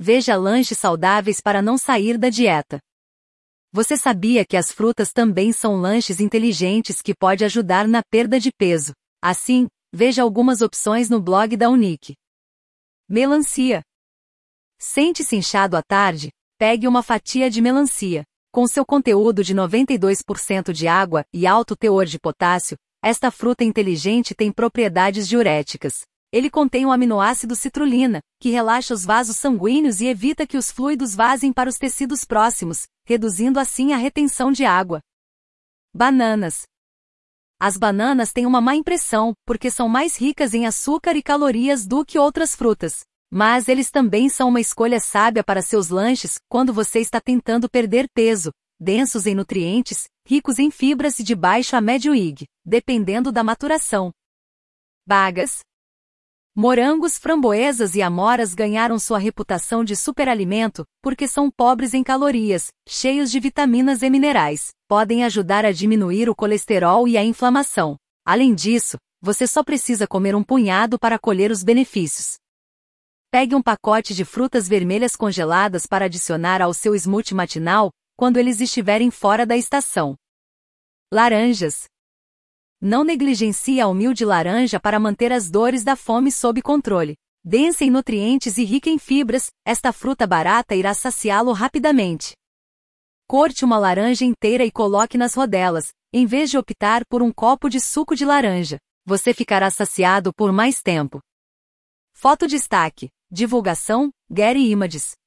Veja lanches saudáveis para não sair da dieta. Você sabia que as frutas também são lanches inteligentes que podem ajudar na perda de peso? Assim, veja algumas opções no blog da Unique. Melancia. Sente-se inchado à tarde? Pegue uma fatia de melancia. Com seu conteúdo de 92% de água e alto teor de potássio, esta fruta inteligente tem propriedades diuréticas. Ele contém o aminoácido citrulina, que relaxa os vasos sanguíneos e evita que os fluidos vazem para os tecidos próximos, reduzindo assim a retenção de água. Bananas. As bananas têm uma má impressão, porque são mais ricas em açúcar e calorias do que outras frutas. Mas eles também são uma escolha sábia para seus lanches quando você está tentando perder peso, densos em nutrientes, ricos em fibras e de baixo a médio IG, dependendo da maturação. Bagas. Morangos, framboesas e amoras ganharam sua reputação de superalimento porque são pobres em calorias, cheios de vitaminas e minerais, podem ajudar a diminuir o colesterol e a inflamação. Além disso, você só precisa comer um punhado para colher os benefícios. Pegue um pacote de frutas vermelhas congeladas para adicionar ao seu smoothie matinal, quando eles estiverem fora da estação. Laranjas. Não negligencie a humilde laranja para manter as dores da fome sob controle. Densa em nutrientes e rica em fibras, esta fruta barata irá saciá-lo rapidamente. Corte uma laranja inteira e coloque nas rodelas, em vez de optar por um copo de suco de laranja. Você ficará saciado por mais tempo. Foto destaque. Divulgação, Getty Images.